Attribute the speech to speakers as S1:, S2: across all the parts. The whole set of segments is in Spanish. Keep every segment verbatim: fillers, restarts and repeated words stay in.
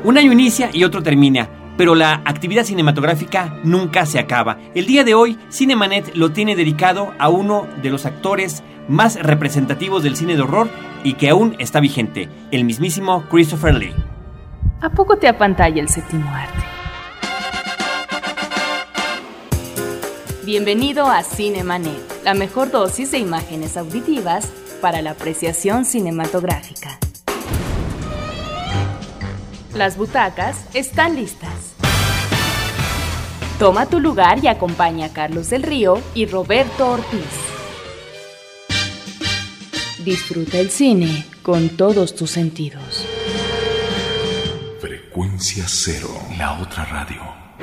S1: Un año inicia y otro termina, pero la actividad cinematográfica nunca se acaba. El día de hoy, Cinemanet lo tiene dedicado a uno de los actores más representativos del cine de horror y que aún está vigente, el mismísimo Christopher Lee.
S2: ¿A poco te apantalla el séptimo arte? Bienvenido a Cinemanet, la mejor dosis de imágenes auditivas para la apreciación cinematográfica. Las butacas están listas. Toma tu lugar y acompaña a Carlos del Río y Roberto Ortiz. Disfruta el cine con todos tus sentidos.
S3: Frecuencia Cero, la otra radio.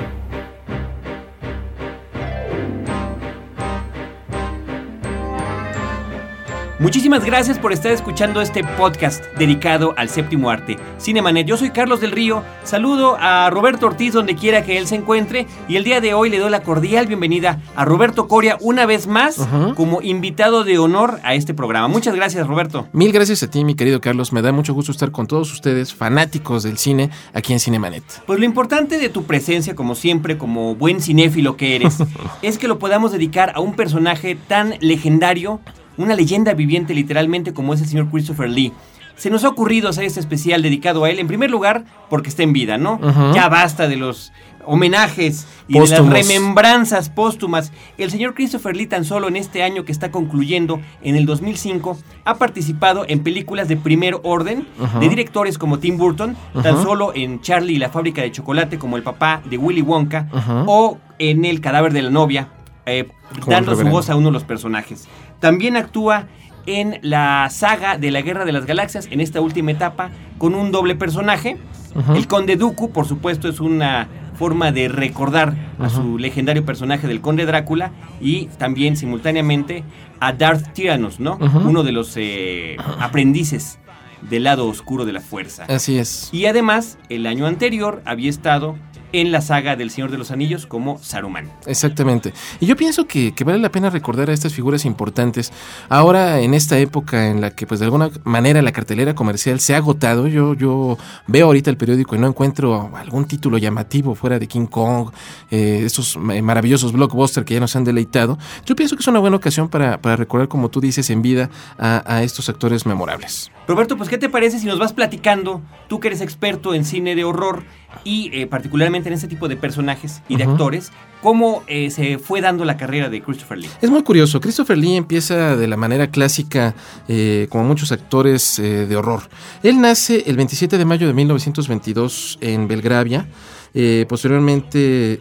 S1: Muchísimas gracias por estar escuchando este podcast dedicado al séptimo arte, Cinemanet. Yo soy Carlos del Río, saludo a Roberto Ortiz donde quiera que él se encuentre y el día de hoy le doy la cordial bienvenida a Roberto Coria una vez más uh-huh. como invitado de honor a este programa. Muchas gracias, Roberto.
S4: Mil gracias a ti, mi querido Carlos. Me da mucho gusto estar con todos ustedes, fanáticos del cine, aquí en Cinemanet.
S1: Pues lo importante de tu presencia, como siempre, como buen cinéfilo que eres, es que lo podamos dedicar a un personaje tan legendario, una leyenda viviente literalmente como es el señor Christopher Lee. Se nos ha ocurrido hacer este especial dedicado a él, en primer lugar, porque está en vida, ¿no? Uh-huh. Ya basta de los homenajes y póstumos, de las remembranzas póstumas. El señor Christopher Lee, tan solo en este año que está concluyendo, en el dos mil cinco, ha participado en películas de primer orden, uh-huh. de directores como Tim Burton, uh-huh. tan solo en Charlie y la fábrica de chocolate como el papá de Willy Wonka, uh-huh. o en El cadáver de la novia, eh, dando su voz a uno de los personajes. También actúa en la saga de la Guerra de las Galaxias, en esta última etapa, con un doble personaje. Uh-huh. El Conde Dooku, por supuesto, es una forma de recordar uh-huh. a su legendario personaje del Conde Drácula y también simultáneamente a Darth Tyrannus, ¿no? Uh-huh. Uno de los eh, aprendices del lado oscuro de la fuerza.
S4: Así es.
S1: Y además, el año anterior había estado en la saga del Señor de los Anillos como Saruman.
S4: Exactamente. Y yo pienso que, que vale la pena recordar a estas figuras importantes. Ahora, en esta época en la que, pues, de alguna manera la cartelera comercial se ha agotado, yo, yo veo ahorita el periódico y no encuentro algún título llamativo fuera de King Kong, eh, estos maravillosos blockbusters que ya nos han deleitado. Yo pienso que es una buena ocasión para, para recordar, como tú dices, en vida a, a estos actores memorables.
S1: Roberto, pues, ¿qué te parece si nos vas platicando, tú que eres experto en cine de horror y eh, particularmente en este tipo de personajes y de uh-huh. actores, cómo eh, se fue dando la carrera de Christopher Lee?
S4: Es muy curioso. Christopher Lee empieza de la manera clásica, eh, como muchos actores eh, de horror. Él nace el veintisiete de mayo de mil novecientos veintidós en Belgravia. Eh, posteriormente,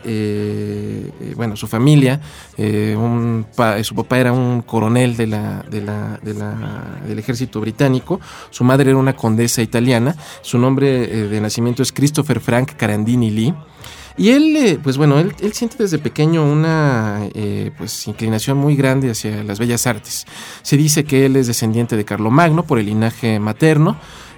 S4: eh, eh, bueno, su familia, eh, un pa, su papá era un coronel de la, de la, de la, del ejército británico, su madre era una condesa italiana, su nombre eh, de nacimiento es Christopher Frank Carandini Lee. Y él, eh, pues bueno, él, él siente desde pequeño una eh, pues inclinación muy grande hacia las bellas artes. Se dice que él es descendiente de Carlomagno por el linaje materno.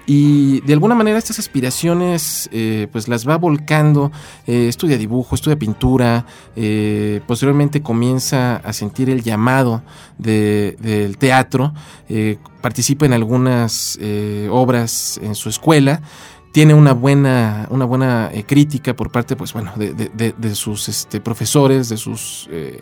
S4: Y de alguna manera estas aspiraciones eh, pues las va volcando, eh, estudia dibujo, estudia pintura, eh, posteriormente comienza a sentir el llamado de, del teatro, eh, participa en algunas eh, obras en su escuela. Tiene una buena, una buena eh, crítica por parte, pues bueno, de, de, de, de sus este, profesores, de sus eh,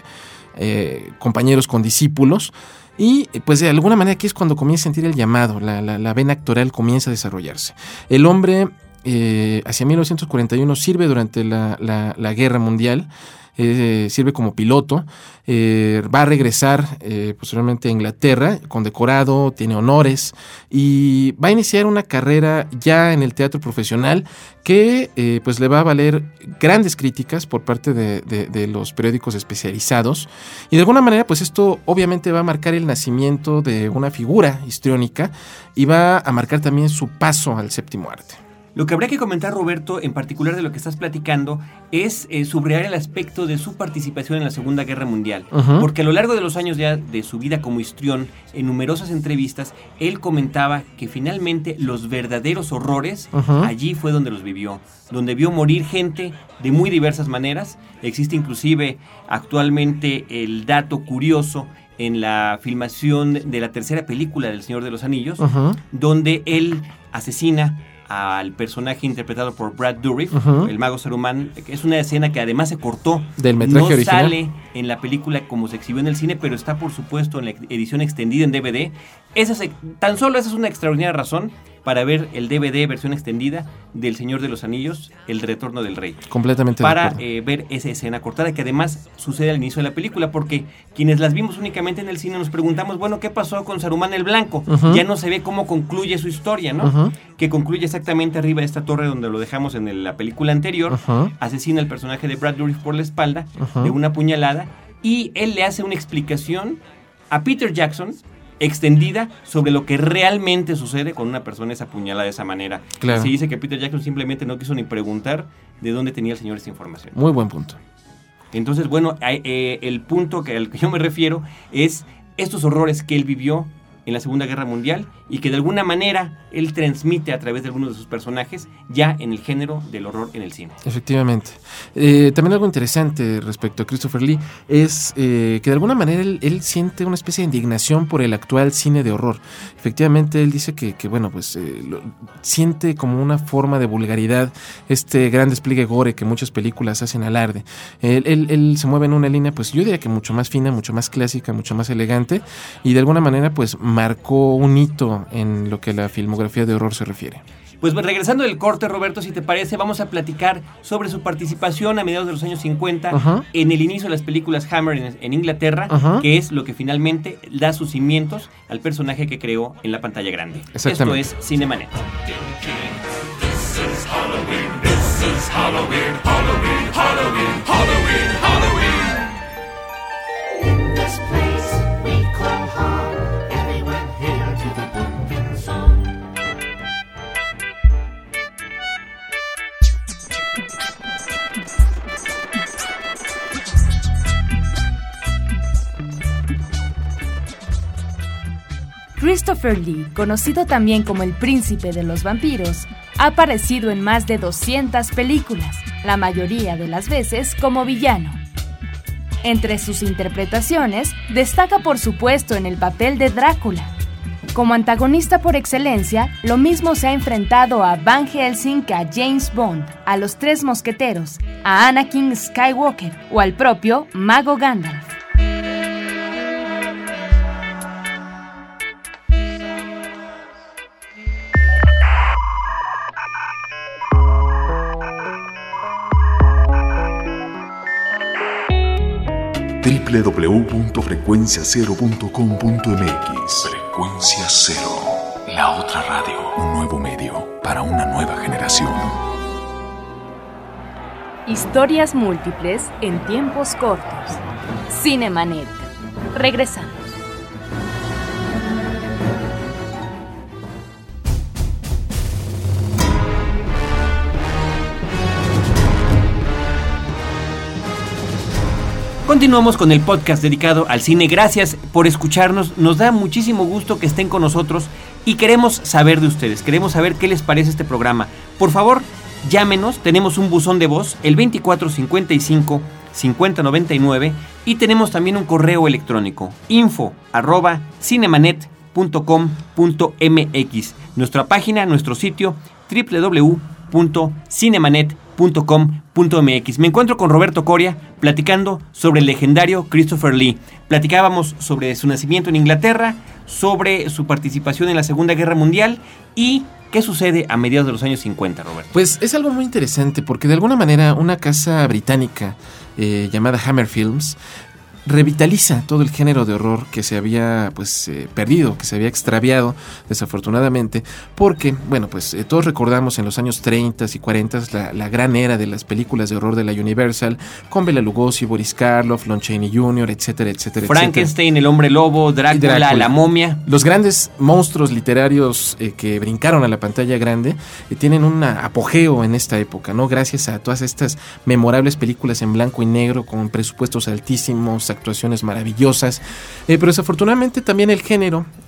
S4: eh, compañeros condiscípulos. Y pues de alguna manera aquí es cuando comienza a sentir el llamado, la, la, la vena actoral comienza a desarrollarse. El hombre eh, hacia mil novecientos cuarenta y uno sirve durante la, la, la Guerra Mundial, eh, sirve como piloto, eh, va a regresar eh, posteriormente a Inglaterra, condecorado, tiene honores y va a iniciar una carrera ya en el teatro profesional que eh, pues le va a valer grandes críticas por parte de, de, de los periódicos especializados y de alguna manera pues esto obviamente va a marcar el nacimiento de una figura histriónica y va a marcar también su paso al séptimo arte.
S1: Lo que habría que comentar, Roberto, en particular de lo que estás platicando, es eh, subrayar el aspecto de su participación en la Segunda Guerra Mundial. Uh-huh. Porque a lo largo de los años ya de su vida como histrión, en numerosas entrevistas, él comentaba que finalmente los verdaderos horrores, uh-huh. allí fue donde los vivió. Donde vio morir gente de muy diversas maneras. Existe inclusive actualmente el dato curioso en la filmación de la tercera película del Señor de los Anillos, uh-huh. donde él asesina al personaje interpretado por Brad Dourif, uh-huh. el mago Saruman. Es una escena que además se cortó.
S4: Del metraje
S1: no
S4: original.
S1: Sale en la película como se exhibió en el cine, pero está por supuesto en la edición extendida en D V D. Esa es, tan solo esa es una extraordinaria razón para ver el D V D versión extendida del Señor de los Anillos, El Retorno del Rey.
S4: Completamente
S1: Para
S4: de
S1: eh, ver esa escena cortada, que además sucede al inicio de la película, porque quienes las vimos únicamente en el cine nos preguntamos, bueno, ¿qué pasó con Saruman el Blanco? Uh-huh. Ya no se ve cómo concluye su historia, ¿no? Uh-huh. Que concluye exactamente arriba de esta torre donde lo dejamos en el, la película anterior. Uh-huh. Asesina al personaje de Brad Dourif por la espalda, uh-huh. de una puñalada, y él le hace una explicación a Peter Jackson extendida sobre lo que realmente sucede cuando una persona es apuñalada de esa manera. Claro. Se dice que Peter Jackson simplemente no quiso ni preguntar de dónde tenía el señor esta información.
S4: Muy buen punto.
S1: Entonces, bueno, eh, el punto que, al que yo me refiero es estos horrores que él vivió en la Segunda Guerra Mundial y que de alguna manera él transmite a través de algunos de sus personajes ya en el género del horror en el cine.
S4: Efectivamente. Eh, también algo interesante respecto a Christopher Lee es eh, que de alguna manera él, él siente una especie de indignación por el actual cine de horror. Efectivamente, él dice que, que bueno, pues eh, lo, siente como una forma de vulgaridad este gran despliegue gore que muchas películas hacen alarde. Él, él, él se mueve en una línea, pues yo diría que mucho más fina, mucho más clásica, mucho más elegante, y de alguna manera pues marcó un hito en lo que a la filmografía de horror se refiere.
S1: Pues regresando del corte, Roberto, si te parece, vamos a platicar sobre su participación a mediados de los años cincuenta uh-huh. en el inicio de las películas Hammer en, en Inglaterra, uh-huh. que es lo que finalmente da sus cimientos al personaje que creó en la pantalla grande. Esto es Cinemanet. This is Halloween, this is Halloween, Halloween, Halloween, Halloween, Halloween. In this place we call home, everyone here to the pumpkin song.
S2: Christopher Lee, conocido también como el príncipe de los vampiros, ha aparecido en más de doscientas películas, la mayoría de las veces como villano. Entre sus interpretaciones, destaca por supuesto en el papel de Drácula. Como antagonista por excelencia, lo mismo se ha enfrentado a Van Helsing que a James Bond, a los Tres Mosqueteros, a Anakin Skywalker o al propio Mago Gandalf.
S3: doble u doble u doble u punto frecuencia cero punto com punto m x. Frecuencia Cero, la otra radio. Un nuevo medio para una nueva generación.
S2: Historias múltiples en tiempos cortos. Cinemanet. Regresamos.
S1: Continuamos con el podcast dedicado al cine. Gracias por escucharnos. Nos da muchísimo gusto que estén con nosotros y queremos saber de ustedes. Queremos saber qué les parece este programa. Por favor, llámenos. Tenemos un buzón de voz, el veinticuatro cincuenta y cinco cincuenta noventa y nueve, y tenemos también un correo electrónico, info arroba cinemanet punto com punto m x. Nuestra página, nuestro sitio, doble u doble u doble u punto cinemanet punto com punto m x. Me encuentro con Roberto Coria platicando sobre el legendario Christopher Lee. Platicábamos sobre su nacimiento en Inglaterra, sobre su participación en la Segunda Guerra Mundial y qué sucede a mediados de los años cincuenta, Roberto.
S4: Pues es algo muy interesante porque de alguna manera una casa británica eh, llamada Hammer Films revitaliza todo el género de horror que se había pues eh, perdido, que se había extraviado desafortunadamente, porque bueno pues eh, todos recordamos en los años treinta y cuarenta la, la gran era de las películas de horror de la Universal, con Bela Lugosi, Boris Karloff, Lon Chaney junior, etcétera, etcétera,
S1: Frankenstein, etcétera. El hombre lobo, Drácula, Drácula, la momia.
S4: Los grandes monstruos literarios eh, que brincaron a la pantalla grande eh, tienen un apogeo en esta época, ¿no? Gracias a todas estas memorables películas en blanco y negro con presupuestos altísimos, actuaciones maravillosas, eh, pero desafortunadamente también el género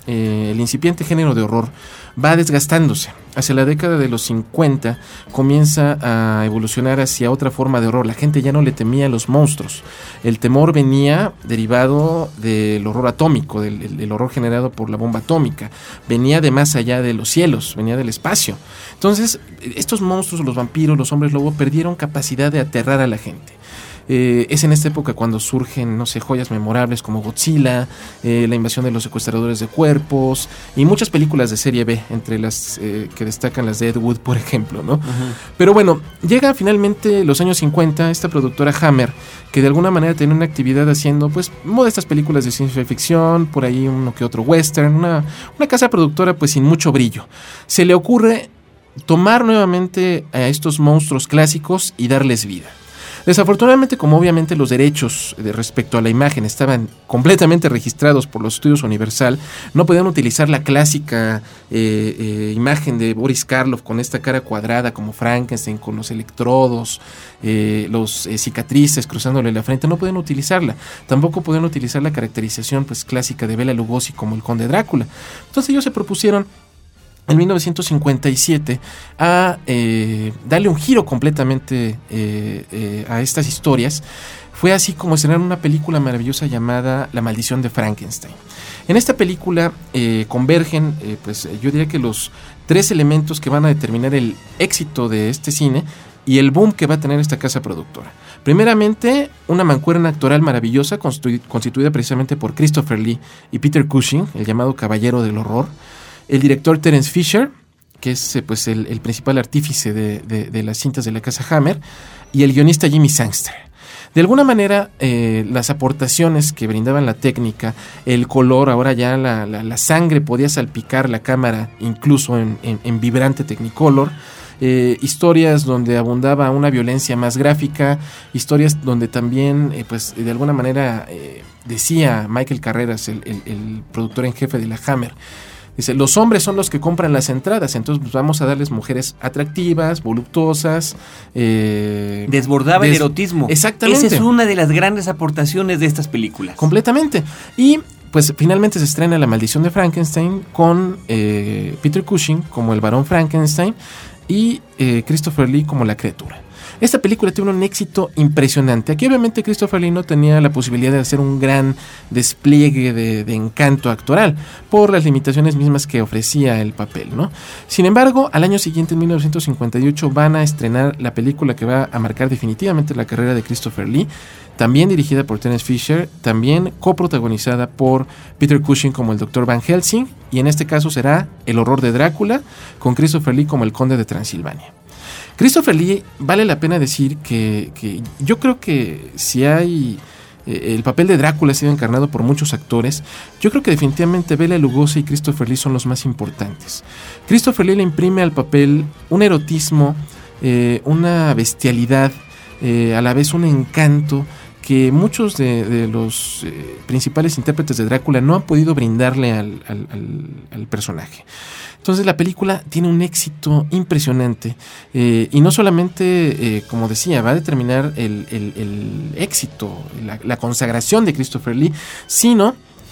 S4: eh, el incipiente género de horror va desgastándose. Hacia la década de los cincuenta comienza a evolucionar hacia otra forma de horror. La gente ya no le temía a los monstruos. El temor venía derivado del horror atómico, del, del, del horror generado por la bomba atómica. Venía de más allá de los cielos, venía del espacio. Entonces, estos monstruos, los vampiros, los hombres lobo, perdieron capacidad de aterrar a la gente. Eh, es en esta época cuando surgen, no sé, joyas memorables como Godzilla, eh, la invasión de los secuestradores de cuerpos y muchas películas de serie B, entre las eh, que destacan las de Ed Wood, por ejemplo, ¿no? Uh-huh. Pero bueno, llega finalmente los años cincuenta, esta productora Hammer, que de alguna manera tiene una actividad haciendo, pues, modestas películas de ciencia ficción, por ahí uno que otro western, una, una casa productora, pues, sin mucho brillo. Se le ocurre tomar nuevamente a estos monstruos clásicos y darles vida. Desafortunadamente, como obviamente los derechos de respecto a la imagen estaban completamente registrados por los estudios Universal, no podían utilizar la clásica eh, eh, imagen de Boris Karloff con esta cara cuadrada como Frankenstein, con los electrodos, eh, los eh, cicatrices cruzándole la frente, no podían utilizarla. Tampoco podían utilizar la caracterización pues clásica de Bela Lugosi como el Conde Drácula. Entonces ellos se propusieron en mil novecientos cincuenta y siete a eh, darle un giro completamente eh, eh, a estas historias. Fue así como estrenaron una película maravillosa llamada La Maldición de Frankenstein. En esta película eh, convergen, eh, pues yo diría que los tres elementos que van a determinar el éxito de este cine y el boom que va a tener esta casa productora. Primeramente, una mancuerna actoral maravillosa constitu- constituida precisamente por Christopher Lee y Peter Cushing, el llamado Caballero del Horror. El director Terence Fisher, que es pues el, el principal artífice de, de, de las cintas de la casa Hammer, y el guionista Jimmy Sangster. De alguna manera, eh, las aportaciones que brindaban la técnica, el color, ahora ya la, la, la sangre podía salpicar la cámara, incluso en, en, en vibrante Technicolor, eh, historias donde abundaba una violencia más gráfica, historias donde también, eh, pues de alguna manera, eh, decía Michael Carreras, el, el, el productor en jefe de la Hammer, dice, los hombres son los que compran las entradas, entonces pues, vamos a darles mujeres atractivas, voluptuosas. Eh,
S1: Desbordaba des- el erotismo.
S4: Exactamente.
S1: Esa es una de las grandes aportaciones de estas películas.
S4: Completamente. Y pues finalmente se estrena La Maldición de Frankenstein con eh, Peter Cushing como el varón Frankenstein y eh, Christopher Lee como la criatura. Esta película tiene un éxito impresionante. Aquí obviamente Christopher Lee no tenía la posibilidad de hacer un gran despliegue de, de encanto actoral por las limitaciones mismas que ofrecía el papel, ¿no? Sin embargo, al año siguiente, en mil novecientos cincuenta y ocho, van a estrenar la película que va a marcar definitivamente la carrera de Christopher Lee, también dirigida por Terence Fisher, también coprotagonizada por Peter Cushing como el doctor Van Helsing, y en este caso será El Horror de Drácula, con Christopher Lee como el Conde de Transilvania. Christopher Lee, vale la pena decir que, que yo creo que si hay eh, el papel de Drácula ha sido encarnado por muchos actores, yo creo que definitivamente Bela Lugosi y Christopher Lee son los más importantes. Christopher Lee le imprime al papel un erotismo, eh, una bestialidad, eh, a la vez un encanto que muchos de, de los eh, principales intérpretes de Drácula no han podido brindarle al, al, al, al personaje. Entonces la película tiene un éxito impresionante eh, y no solamente, eh, como decía, va a determinar el, el, el éxito, la, la consagración de Christopher Lee, sino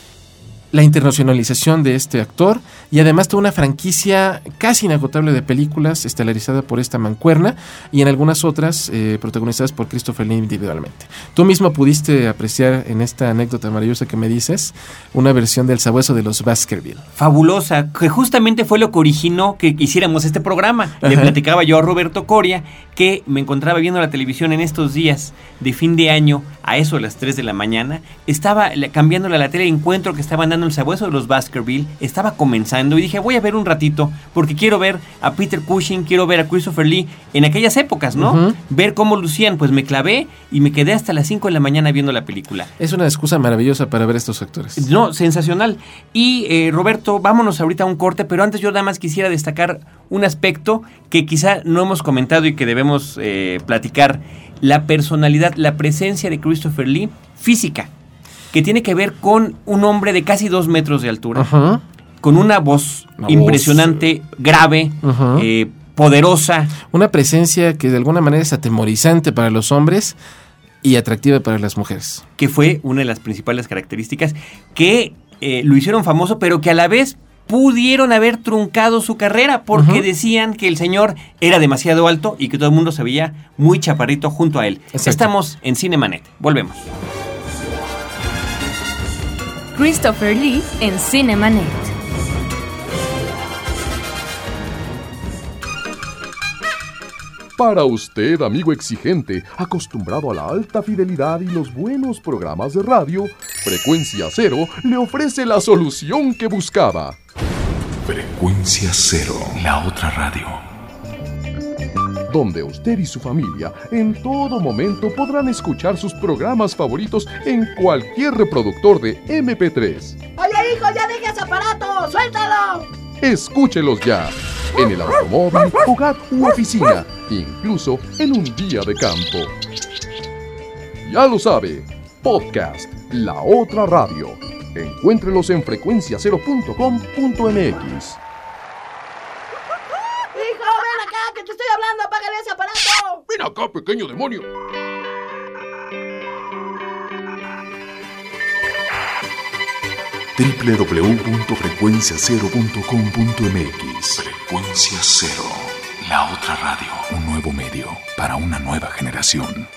S4: la internacionalización de este actor y además toda una franquicia casi inagotable de películas estelarizada por esta mancuerna y en algunas otras eh, protagonizadas por Christopher Lee individualmente. Tú mismo pudiste apreciar en esta anécdota maravillosa que me dices una versión del Sabueso de los Baskerville.
S1: Fabulosa, que justamente fue lo que originó que hiciéramos este programa. Ajá. Le platicaba yo a Roberto Coria que me encontraba viendo la televisión en estos días de fin de año a eso a las tres de la mañana. Estaba cambiándole a la tele, encuentro que estaban dando El Sabueso de los Baskerville, estaba comenzando y dije voy a ver un ratito porque quiero ver a Peter Cushing, quiero ver a Christopher Lee en aquellas épocas, ¿no? Uh-huh. Ver cómo lucían, pues me clavé y me quedé hasta las cinco de la mañana viendo la película.
S4: Es una excusa maravillosa para ver a estos actores.
S1: No, sensacional. Y eh, Roberto, vámonos ahorita a un corte, pero antes yo nada más quisiera destacar un aspecto que quizá no hemos comentado y que debemos eh, platicar, la personalidad, la presencia de Christopher Lee física, que tiene que ver con un hombre de casi dos metros de altura, uh-huh. con una voz una impresionante, voz. grave, uh-huh. eh, poderosa.
S4: Una presencia que de alguna manera es atemorizante para los hombres y atractiva para las mujeres.
S1: Que fue una de las principales características que eh, lo hicieron famoso, pero que a la vez pudieron haber truncado su carrera porque uh-huh. decían que el señor era demasiado alto y que todo el mundo se veía muy chaparrito junto a él. Exacto. Estamos en Cinemanet. Volvemos.
S2: Christopher Lee en Cinemanet.
S5: Para usted, amigo exigente, acostumbrado a la alta fidelidad y los buenos programas de radio, Frecuencia Cero le ofrece la solución que buscaba.
S3: Frecuencia Cero, la otra radio.
S5: Donde usted y su familia en todo momento podrán escuchar sus programas favoritos en cualquier reproductor de eme pe tres.
S6: Oye, hijo, ya deja ese aparato, suéltalo.
S5: Escúchelos ya, en el automóvil, hogar u oficina, incluso en un día de campo. Ya lo sabe, podcast La Otra Radio. Encuéntrelos en frecuencia cero punto com punto eme equis.
S6: Hijo, ven acá, que te estoy hablando, apágale ese aparato.
S5: Ven acá, pequeño demonio.
S3: doble u doble u doble u punto frecuencia cero punto com punto eme equis. Frecuencia Cero, la otra radio. Un nuevo medio para una nueva generación.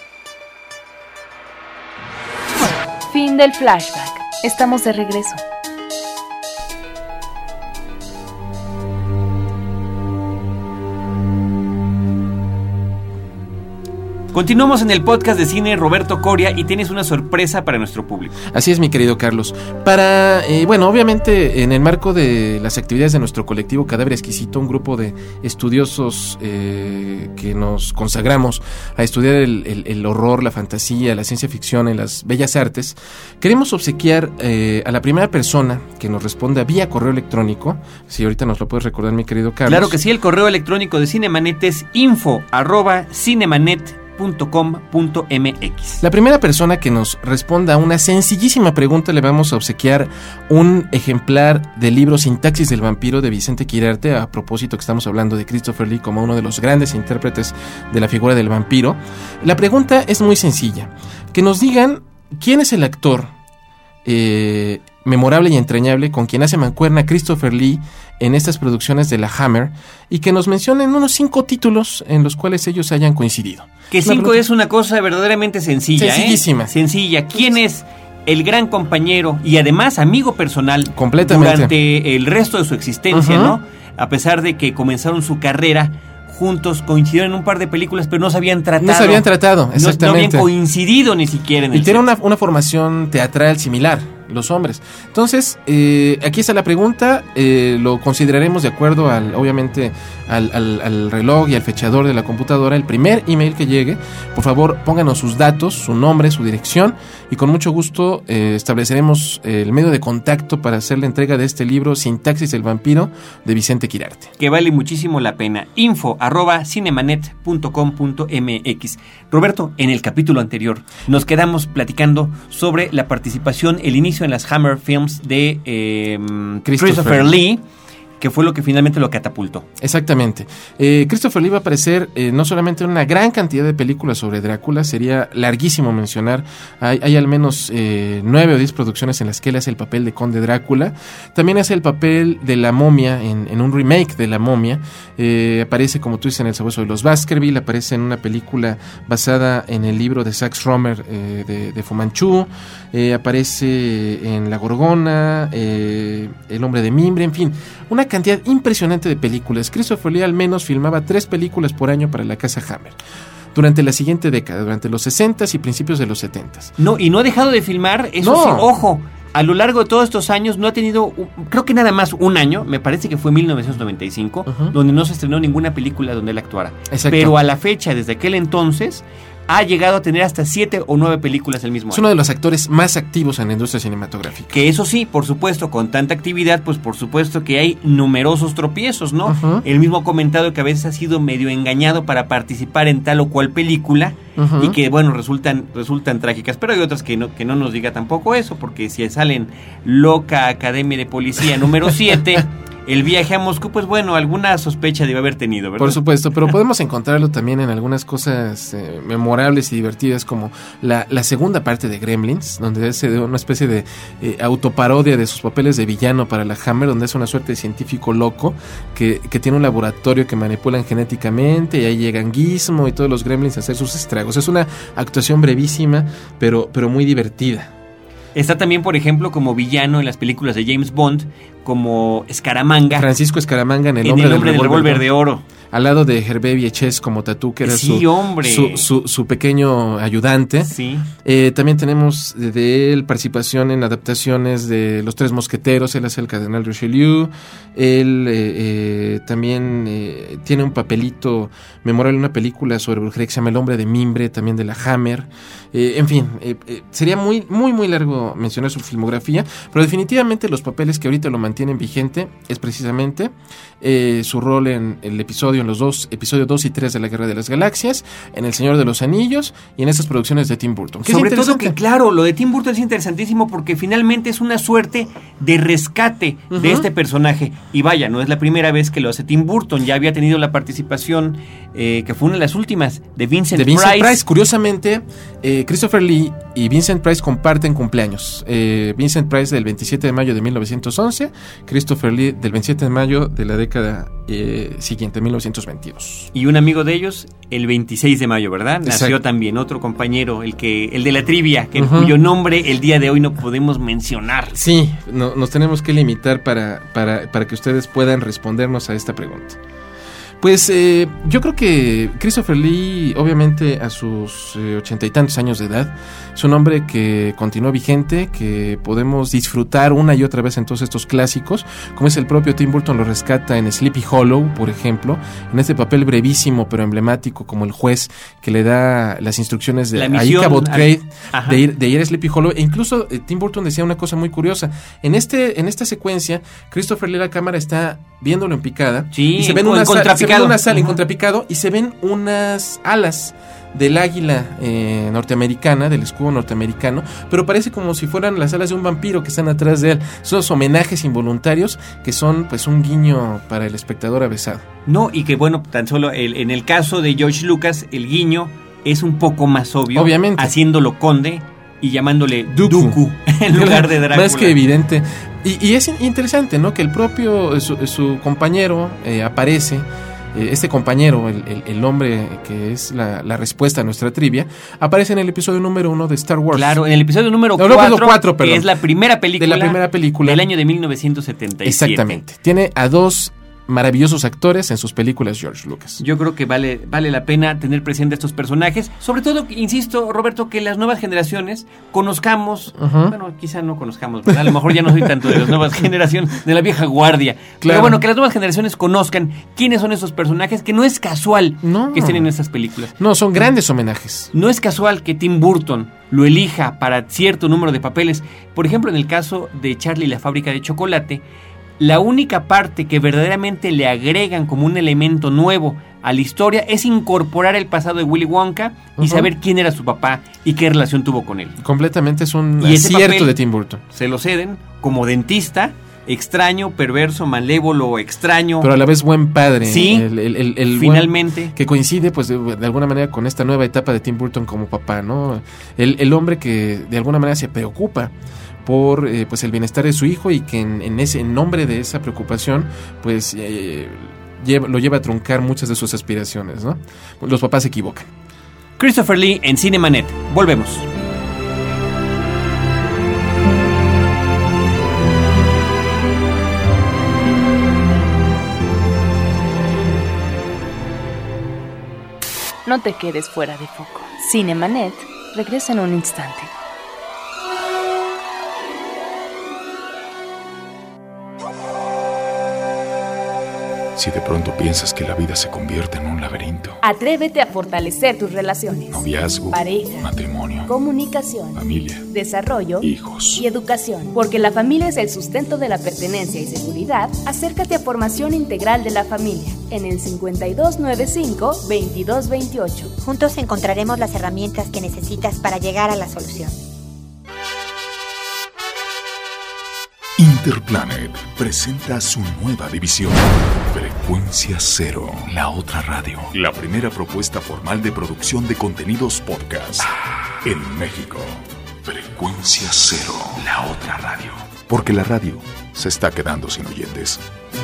S2: Fin del flashback. Estamos de regreso.
S1: Continuamos en el podcast de cine Roberto Coria y tienes una sorpresa para nuestro público.
S4: Así es, mi querido Carlos. Para, eh, bueno, obviamente en el marco de las actividades de nuestro colectivo Cadáver Exquisito, un grupo de estudiosos eh, que nos consagramos a estudiar el, el, el horror, la fantasía, la ciencia ficción en las bellas artes, queremos obsequiar eh, a la primera persona que nos responda vía correo electrónico. Si ahorita nos lo puedes recordar, mi querido Carlos.
S1: Claro que sí, el correo electrónico de Cinemanet es info arroba cinemanet punto com punto eme equis.
S4: La primera persona que nos responda a una sencillísima pregunta le vamos a obsequiar un ejemplar del libro Sintaxis del vampiro de Vicente Quirarte, a propósito que estamos hablando de Christopher Lee como uno de los grandes intérpretes de la figura del vampiro. La pregunta es muy sencilla, que nos digan quién es el actor eh, memorable y entrañable con quien hace mancuerna Christopher Lee en estas producciones de la Hammer, y que nos mencionen unos cinco títulos en los cuales ellos hayan coincidido.
S1: Que cinco pregunta... es una cosa verdaderamente sencilla,
S4: Sencillísima.
S1: ¿eh? Sencilla. ¿Quién es el gran compañero y además amigo personal
S4: completamente
S1: durante el resto de su existencia,
S4: uh-huh.
S1: ¿no? A pesar de que comenzaron su carrera juntos, coincidieron en un par de películas, pero no se habían tratado.
S4: No se habían tratado, exactamente. No,
S1: no habían coincidido ni siquiera en el
S4: Y tienen una, una formación teatral similar, los hombres. Entonces, eh, aquí está la pregunta, eh, lo consideraremos de acuerdo al, obviamente, al, al, al reloj y al fechador de la computadora. El primer email que llegue, por favor, pónganos sus datos, su nombre, su dirección, y con mucho gusto eh, estableceremos el medio de contacto para hacer la entrega de este libro, Sintaxis del vampiro, de Vicente Quirarte.
S1: Que vale muchísimo la pena. Info arroba cinemanet punto com punto eme equis. Roberto, en el capítulo anterior nos quedamos platicando sobre la participación, el inicio en las Hammer Films de eh, Christopher, Christopher Lee, que fue lo que finalmente lo catapultó.
S4: Exactamente. Eh, Christopher Lee va a aparecer eh, no solamente en una gran cantidad de películas sobre Drácula, sería larguísimo mencionar, hay, hay al menos eh, nueve o diez producciones en las que él hace el papel de Conde Drácula, también hace el papel de la momia en, en un remake de la momia, eh, aparece, como tú dices, en El sabueso de los Baskerville, aparece en una película basada en el libro de Sax Rohmer eh, de, de Fu Manchu, eh, aparece en La Gorgona, eh, El hombre de mimbre, en fin, una cantidad impresionante de películas. Christopher Lee al menos filmaba tres películas por año para la casa Hammer durante la siguiente década, durante los sesentas y principios de los setentas.
S1: No, y no ha dejado de filmar, eso
S4: no.
S1: sí, ojo, a lo largo de todos estos años no ha tenido, creo que nada más un año, me parece que fue mil novecientos noventa y cinco, uh-huh. donde no se estrenó ninguna película donde él actuara.
S4: Exacto.
S1: Pero a la fecha, desde aquel entonces, ha llegado a tener hasta siete o nueve películas el mismo año.
S4: Es uno de los actores más activos en la industria cinematográfica.
S1: Que eso sí, por supuesto, con tanta actividad, pues por supuesto que hay numerosos tropiezos, ¿no? Uh-huh. Él mismo ha comentado que a veces ha sido medio engañado para participar en tal o cual película, uh-huh. y que, bueno, resultan resultan trágicas. Pero hay otras que no, que no nos diga tampoco eso, porque si salen Loca Academia de Policía número siete... El viaje a Moscú, pues bueno, alguna sospecha debe haber tenido, ¿verdad?
S4: Por supuesto, pero podemos encontrarlo también en algunas cosas eh, memorables y divertidas, como la, la segunda parte de Gremlins, donde es una especie de eh, autoparodia de sus papeles de villano para la Hammer, donde es una suerte de científico loco que, que tiene un laboratorio que manipulan genéticamente, y ahí llegan Gizmo y todos los Gremlins a hacer sus estragos. Es una actuación brevísima, pero, pero muy divertida.
S1: Está también, por ejemplo, como villano en las películas de James Bond, como Escaramanga.
S4: Francisco Escaramanga en El
S1: en
S4: hombre,
S1: el hombre
S4: del,
S1: del revólver de oro.
S4: Al lado de Hervé Vieches como Tatú, que era
S1: sí,
S4: su,
S1: hombre.
S4: Su, su, su pequeño ayudante.
S1: Sí.
S4: Eh, también tenemos de, de él participación en adaptaciones de Los Tres Mosqueteros. Él hace el Cardenal Richelieu. Él eh, eh, también eh, tiene un papelito memorable en una película sobre brujería que se llama El hombre de mimbre, también de la Hammer. Eh, en fin, eh, eh, sería muy, muy, muy largo mencionar su filmografía, pero definitivamente los papeles que ahorita lo mantienen vigente es precisamente eh, su rol en el episodio, en los dos, episodios dos y tres de La Guerra de las Galaxias, en El Señor de los Anillos y en estas producciones de Tim Burton.
S1: Sobre todo que, claro, lo de Tim Burton es interesantísimo porque finalmente es una suerte de rescate uh-huh. de este personaje. Y vaya, no es la primera vez que lo hace Tim Burton, ya había tenido la participación, eh, que fue una de las últimas, de Vincent,
S4: de Vincent
S1: Price.
S4: Price. Curiosamente, eh, Christopher Lee y Vincent Price comparten cumpleaños. Eh, Vincent Price del veintisiete de mayo de mil novecientos once, Christopher Lee del veintisiete de mayo de la década eh, siguiente, mil novecientos veintidós.
S1: Y un amigo de ellos, el veintiséis de mayo, ¿verdad?
S4: Exacto.
S1: Nació también otro compañero, el que el de la trivia, que
S4: Uh-huh.
S1: cuyo nombre el día de hoy no podemos mencionar.
S4: Sí, no, nos tenemos que limitar para, para, para que ustedes puedan respondernos a esta pregunta. Pues eh, yo creo que Christopher Lee, obviamente a sus eh, ochenta y tantos años de edad, es un hombre que continúa vigente, que podemos disfrutar una y otra vez en todos estos clásicos, como es el propio Tim Burton lo rescata en Sleepy Hollow, por ejemplo, en este papel brevísimo pero emblemático como el juez que le da las instrucciones de Ichabod Crane de ir, de ir a Sleepy Hollow. E incluso eh, Tim Burton decía una cosa muy curiosa, en este en esta secuencia Christopher Lee, la cámara está viéndolo en picada,
S1: sí,
S4: y se ven
S1: en,
S4: una
S1: en
S4: sala, se ven una sala
S1: uh-huh.
S4: en contrapicado y se ven unas alas del águila eh, norteamericana, del escudo norteamericano, pero parece como si fueran las alas de un vampiro que están atrás de él. Son los homenajes involuntarios que son pues un guiño para el espectador avesado.
S1: No, y que bueno, tan solo el, en el caso de George Lucas, el guiño es un poco más obvio,
S4: obviamente,
S1: haciéndolo conde y llamándole Dooku, Dooku en lugar de Drácula.
S4: Más que evidente. Y, y es interesante, ¿no? Que el propio, su, su compañero eh, aparece, eh, este compañero, el, el, el hombre que es la, la respuesta a nuestra trivia, aparece en el episodio número uno de Star Wars.
S1: Claro, en el episodio número
S4: no,
S1: cuatro,
S4: cuatro
S1: que es la primera película,
S4: de la primera película
S1: del año de mil novecientos setenta y siete.
S4: Exactamente. Tiene a dos maravillosos actores en sus películas George Lucas.
S1: Yo creo que vale, vale la pena tener presente a estos personajes, sobre todo, insisto, Roberto, que las nuevas generaciones conozcamos, uh-huh. bueno, quizá no conozcamos, ¿verdad? A lo mejor ya no soy tanto de las nuevas generaciones, de la vieja guardia, claro. Pero bueno, que las nuevas generaciones conozcan quiénes son esos personajes, que no es casual
S4: no.
S1: que estén en estas películas.
S4: No, son grandes homenajes.
S1: No es casual que Tim Burton lo elija para cierto número de papeles. Por ejemplo, en el caso de Charlie y la fábrica de chocolate, la única parte que verdaderamente le agregan como un elemento nuevo a la historia es incorporar el pasado de Willy Wonka y uh-huh. saber quién era su papá y qué relación tuvo con él.
S4: Completamente es un
S1: y
S4: acierto de Tim Burton.
S1: Se lo ceden como dentista, extraño, perverso, malévolo, extraño.
S4: Pero a la vez buen padre.
S1: Sí,
S4: el, el, el, el
S1: finalmente.
S4: Buen, que coincide pues de, de alguna manera con esta nueva etapa de Tim Burton como papá, ¿no? El, el hombre que de alguna manera se preocupa por eh, pues el bienestar de su hijo y que en, en ese en nombre de esa preocupación pues eh, lleva, lo lleva a truncar muchas de sus aspiraciones, ¿no? Los papás se equivocan.
S1: Christopher Lee en Cinemanet. Volvemos.
S2: No te quedes fuera de foco. Cinemanet regresa en un instante.
S3: Si de pronto piensas que la vida se convierte en un laberinto.
S2: Atrévete a fortalecer tus relaciones.
S3: Noviazgo,
S2: pareja,
S3: matrimonio,
S2: comunicación,
S3: familia,
S2: desarrollo,
S3: hijos
S2: y educación. Porque la familia es el sustento de la pertenencia y seguridad, acércate a Formación Integral de la Familia en el cincuenta y dos noventa y cinco, veintidós veintiocho.
S7: Juntos encontraremos las herramientas que necesitas para llegar a la solución.
S3: Interplanet presenta su nueva división, Frecuencia Cero, la otra radio. La primera propuesta formal de producción de contenidos podcast en México. Frecuencia Cero, la otra radio. Porque la radio se está quedando sin oyentes.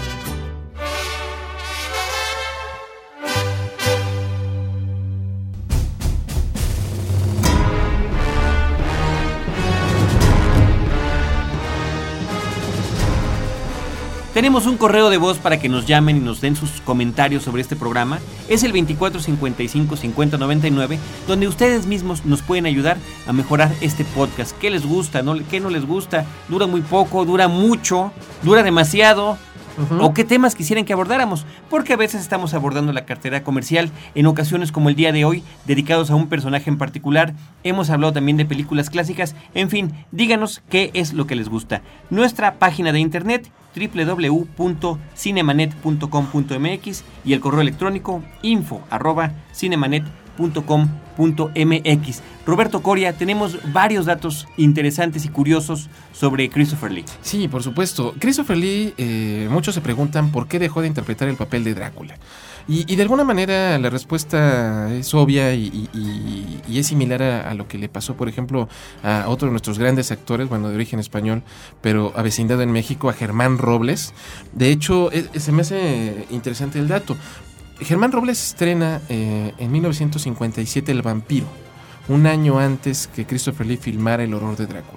S1: Tenemos un correo de voz para que nos llamen y nos den sus comentarios sobre este programa. Es el veinticuatro cincuenta y cinco cincuenta noventa y nueve, donde ustedes mismos nos pueden ayudar a mejorar este podcast. ¿Qué les gusta? ¿No? ¿Qué no les gusta? ¿Dura muy poco? ¿Dura mucho? ¿Dura demasiado? Uh-huh. ¿O qué temas quisieran que abordáramos? Porque a veces estamos abordando la cartera comercial, en ocasiones como el día de hoy, dedicados a un personaje en particular. Hemos hablado también de películas clásicas. En fin, díganos qué es lo que les gusta. Nuestra página de internet, doble u doble u doble u punto cinemanet punto com punto m x, y el correo electrónico info arroba cinemanet punto com punto m x. Roberto Coria, tenemos varios datos interesantes y curiosos sobre Christopher Lee.
S4: Sí, por supuesto. Christopher Lee, eh, muchos se preguntan por qué dejó de interpretar el papel de Drácula. Y, y de alguna manera la respuesta es obvia y, y, y es similar a, a lo que le pasó, por ejemplo, a otro de nuestros grandes actores, bueno, de origen español, pero avecindado en México, a Germán Robles. De hecho, es, se me hace interesante el dato. Germán Robles estrena eh, en mil novecientos cincuenta y siete El Vampiro, un año antes que Christopher Lee filmara El horror de Drácula.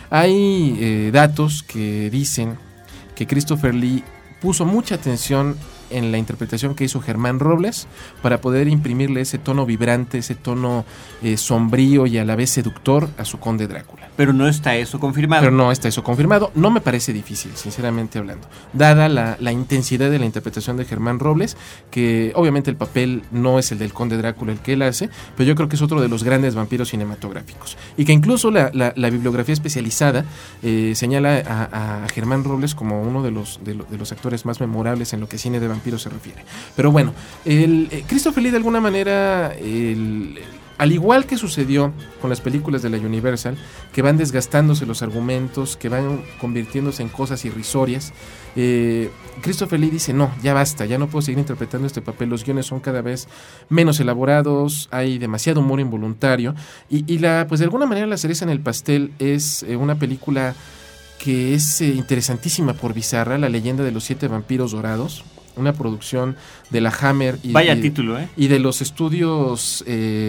S4: Hay eh, datos que dicen que Christopher Lee puso mucha atención en la interpretación que hizo Germán Robles para poder imprimirle ese tono vibrante, ese tono eh, sombrío y a la vez seductor a su Conde Drácula.
S1: Pero no está eso confirmado.
S4: Pero no está eso confirmado. No me parece difícil, sinceramente hablando. Dada la, la intensidad de la interpretación de Germán Robles, que obviamente el papel no es el del Conde Drácula el que él hace, pero yo creo que es otro de los grandes vampiros cinematográficos. Y que incluso la, la, la bibliografía especializada eh, señala a, a Germán Robles como uno de los, de, lo, de los actores más memorables en lo que cine de vampiros se refiere. Pero bueno, el, eh, Christopher Lee de alguna manera, el, el, al igual que sucedió con las películas de la Universal, que van desgastándose los argumentos, que van convirtiéndose en cosas irrisorias, eh, Christopher Lee dice, no, ya basta, ya no puedo seguir interpretando este papel, los guiones son cada vez menos elaborados, hay demasiado humor involuntario, y, y la, pues de alguna manera la cereza en el pastel es eh, una película que es eh, interesantísima por bizarra, La leyenda de los siete vampiros dorados, una producción de la Hammer y,
S1: Vaya
S4: y,
S1: título, ¿eh?
S4: y de los estudios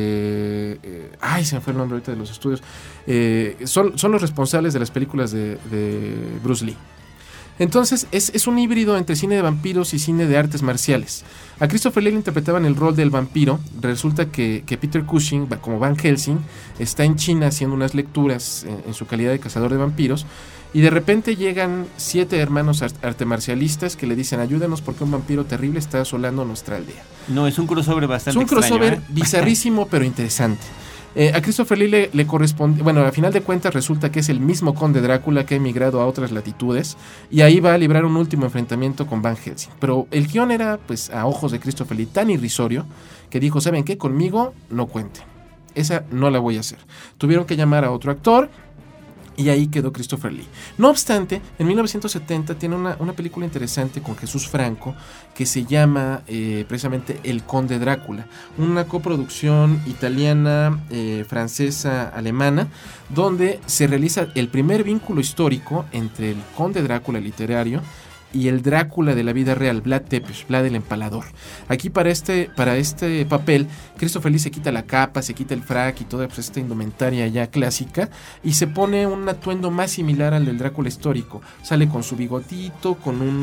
S4: eh, eh, ay, se me fue el nombre ahorita de los estudios eh, son, son los responsables de las películas de, de Bruce Lee. Entonces es, es un híbrido entre cine de vampiros y cine de artes marciales. A Christopher Lee le interpretaban el rol del vampiro. Resulta que, que Peter Cushing, como Van Helsing, está en China haciendo unas lecturas en, en su calidad de cazador de vampiros, y de repente llegan siete hermanos arte marcialistas que le dicen, ayúdanos porque un vampiro terrible está asolando nuestra aldea.
S1: No, es un crossover bastante
S4: extraño. Es un
S1: extraño,
S4: crossover
S1: ¿eh?
S4: bizarrísimo pero interesante. Eh, a Christopher Lee le, le corresponde, bueno, a final de cuentas resulta que es el mismo Conde Drácula que ha emigrado a otras latitudes y ahí va a librar un último enfrentamiento con Van Helsing. Pero el guión era, pues, a ojos de Christopher Lee tan irrisorio que dijo, ¿saben qué? Conmigo no cuenten. Esa no la voy a hacer. Tuvieron que llamar a otro actor y ahí quedó Christopher Lee. No obstante, en mil novecientos setenta tiene una, una película interesante con Jesús Franco que se llama eh, precisamente El Conde Drácula, una coproducción italiana, eh, francesa, alemana, donde se realiza el primer vínculo histórico entre el Conde Drácula literario y el Drácula de la vida real, Vlad Tepes, Vlad el Empalador. Aquí para este, para este papel, Christopher Lee se quita la capa, se quita el frac y toda pues, esta indumentaria ya clásica y se pone un atuendo más similar al del Drácula histórico. Sale con su bigotito, con un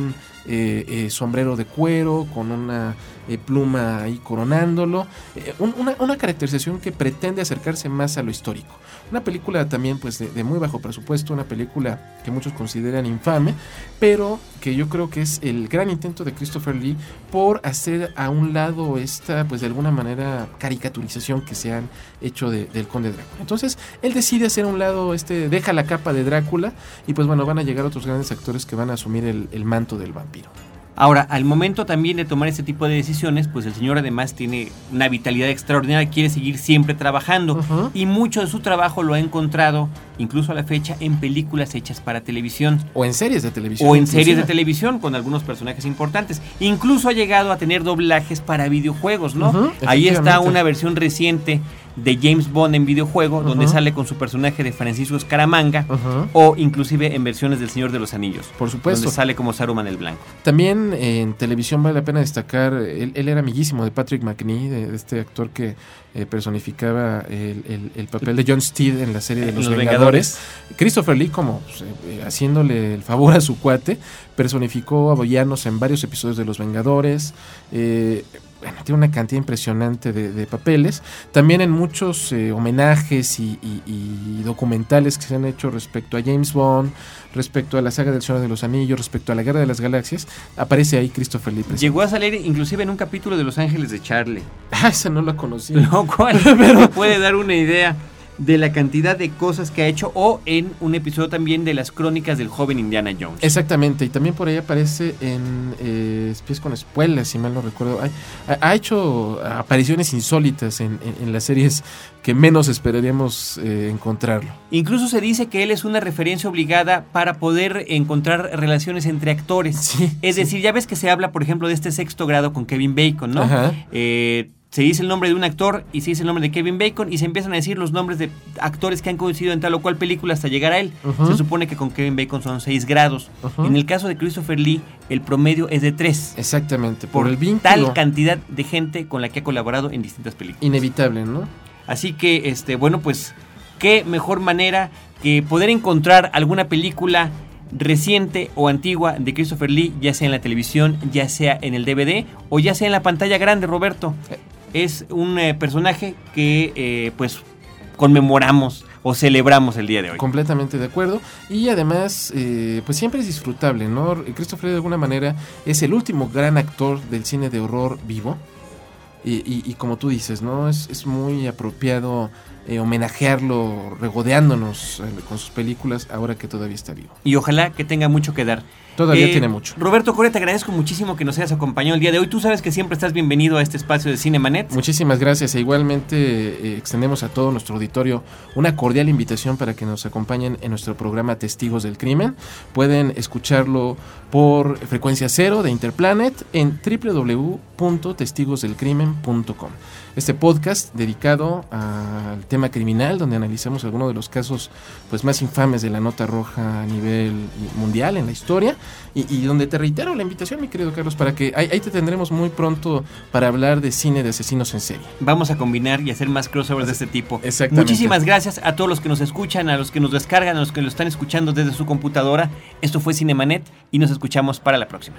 S4: eh, eh, sombrero de cuero, con una eh, pluma ahí coronándolo, eh, un, una, una caracterización que pretende acercarse más a lo histórico. Una película también pues de, de muy bajo presupuesto, una película que muchos consideran infame, pero que yo creo que es el gran intento de Christopher Lee por hacer a un lado esta, pues de alguna manera, caricaturización que se han hecho de, del Conde Drácula. Entonces, él decide hacer a un lado, este, deja la capa de Drácula y pues bueno, van a llegar otros grandes actores que van a asumir el, el manto del vampiro.
S1: Ahora, al momento también de tomar este tipo de decisiones, pues el señor además tiene una vitalidad extraordinaria, quiere seguir siempre trabajando, uh-huh. y mucho de su trabajo lo ha encontrado, incluso a la fecha, en películas hechas para televisión.
S4: O en series de televisión.
S1: O en inclusive. series de televisión, con algunos personajes importantes. Incluso ha llegado a tener doblajes para videojuegos, ¿no? Uh-huh, Ahí está una versión reciente de James Bond en videojuego, uh-huh. donde sale con su personaje de Francisco Scaramanga, uh-huh. o inclusive en versiones del Señor de los Anillos.
S4: Por supuesto.
S1: Donde sale como Saruman el Blanco.
S4: También eh, en televisión vale la pena destacar, él, él era amiguísimo de Patrick Macnee, de, de este actor que eh, personificaba el, el, el papel de John Steed en la serie de Los, los Vengadores. Vengadores. Christopher Lee, como pues, eh, haciéndole el favor a su cuate, personificó a villanos en varios episodios de Los Vengadores. Eh, Bueno, tiene una cantidad impresionante de, de papeles. También en muchos eh, homenajes y, y, y documentales que se han hecho respecto a James Bond, respecto a la saga del Señor de los Anillos, respecto a la Guerra de las Galaxias, aparece ahí Christopher Lee presente.
S1: Llegó a salir inclusive en un capítulo de Los Ángeles de Charlie.
S4: Ah, esa no la conocí.
S1: Lo cual pero puede dar una idea de la cantidad de cosas que ha hecho, o en un episodio también de las crónicas del joven Indiana Jones.
S4: Exactamente, y también por ahí aparece en eh, Espías con Espuelas, si mal no recuerdo. Ha, ha hecho apariciones insólitas en, en, en las series que menos esperaríamos eh, encontrarlo.
S1: Incluso se dice que él es una referencia obligada para poder encontrar relaciones entre actores.
S4: Sí,
S1: es
S4: sí.
S1: decir, ya ves que se habla, por ejemplo, de este Sexto Grado con Kevin Bacon, ¿no?
S4: Ajá.
S1: Eh... Se dice el nombre de un actor y se dice el nombre de Kevin Bacon y se empiezan a decir los nombres de actores que han coincidido en tal o cual película hasta llegar a él. Uh-huh. Se supone que con Kevin Bacon son seis grados. Uh-huh. En el caso de Christopher Lee, el promedio es de tres.
S4: Exactamente.
S1: Por, por el vínculo. Tal cantidad de gente con la que ha colaborado en distintas películas.
S4: Inevitable, ¿no?
S1: Así que, este, bueno, pues, qué mejor manera que poder encontrar alguna película reciente o antigua de Christopher Lee, ya sea en la televisión, ya sea en el D V D o ya sea en la pantalla grande, Roberto. Es un eh, personaje que eh, pues conmemoramos o celebramos el día de hoy.
S4: Completamente de acuerdo. Y además, eh, pues siempre es disfrutable, ¿no? Christopher Lee de alguna manera es el último gran actor del cine de horror vivo. Y, y, y como tú dices, ¿no? Es, es muy apropiado eh, homenajearlo regodeándonos eh, con sus películas ahora que todavía está vivo.
S1: Y ojalá que tenga mucho que dar.
S4: Todavía
S1: eh,
S4: tiene mucho.
S1: Roberto Coria, te agradezco muchísimo que nos hayas acompañado el día de hoy. Tú sabes que siempre estás bienvenido a este espacio de Cinemanet.
S4: Muchísimas gracias. E igualmente eh, extendemos a todo nuestro auditorio una cordial invitación para que nos acompañen en nuestro programa Testigos del Crimen. Pueden escucharlo por frecuencia cero de Interplanet en doble u doble u doble u punto testigos del crimen punto com. Este podcast dedicado al tema criminal, donde analizamos algunos de los casos pues más infames de la nota roja a nivel mundial en la historia, y, y donde te reitero la invitación, mi querido Carlos, para que ahí, ahí te tendremos muy pronto para hablar de cine de asesinos en serie.
S1: Vamos a combinar y hacer más crossovers de este tipo.
S4: Exactamente.
S1: Muchísimas gracias a todos los que nos escuchan, a los que nos descargan, a los que lo están escuchando desde su computadora. Esto fue Cinemanet y nos escuchamos para la próxima.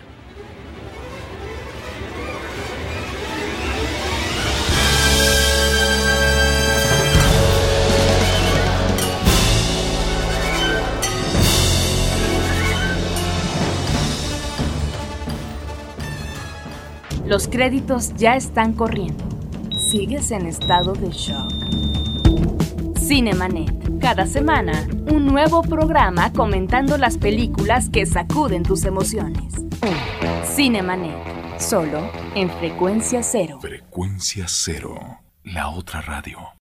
S2: Los créditos ya están corriendo. Sigues en estado de shock. Cinemanet. Cada semana, un nuevo programa comentando las películas que sacuden tus emociones. Cinemanet. Solo en Frecuencia Cero.
S3: Frecuencia Cero. La otra radio.